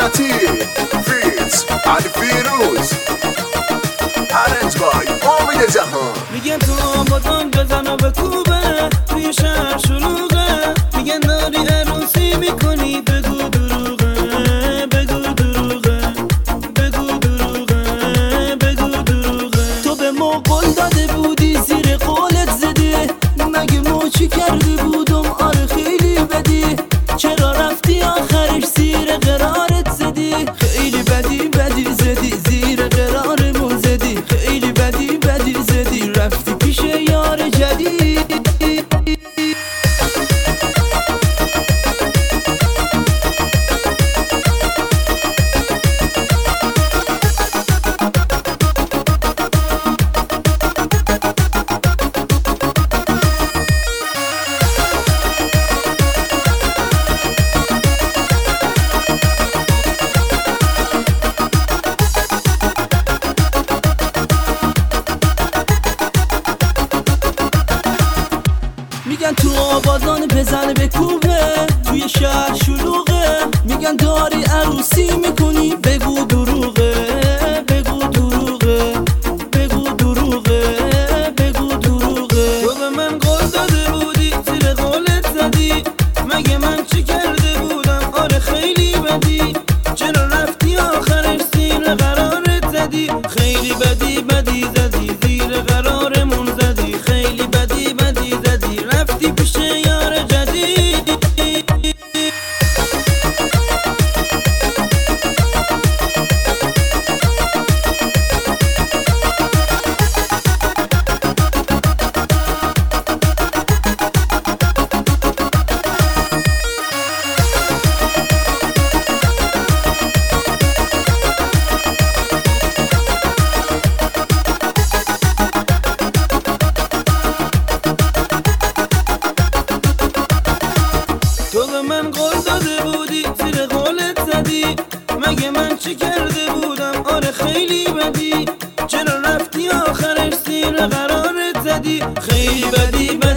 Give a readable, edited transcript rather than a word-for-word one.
لطيف فیتس علی فیروز ارنج بای امید جهان. میگن تو آبادان بزن و بکوبه، توی شهر شلوغه، میگن داری عروسی میکنی، بگو دروغه، بگو دروغه، بگو دروغه، بگو دروغه. تو به ما قول داده بودی زیر قولت زدی، مگه ما چی کرده بودم آره خیلی بدی، چرا رفتی آخرش زیر قرارت زدی، خیلی بدی بدی زدی زیر قرارمون زدی، خیلی بدی بدی زدی رفتی پیش یار جدید. میگن تو آبادان بزن بکوبه، توی شهر شلوغه، میگن داری عروسی میکنی، بگو دروغه، بگو دروغه، بگو دروغه، بگو دروغه. تو به من قول داده بودی زیر قولت زدی، مگه من چی کرده بودم آره خیلی بدی، چرا رفتی آخرش زیر قرارت زدی، خیلی بدی بدی زدی زیر قرارمون زدی، خیلی بدی بدی زدی رفتی پیش یار جدید. تو به من قول داده بودی زیر قولت زدی، مگه من چی کرده بودم آره خیلی بدی، چرا رفتی آخرش زیر قرارت زدی، خیلی بدی بدی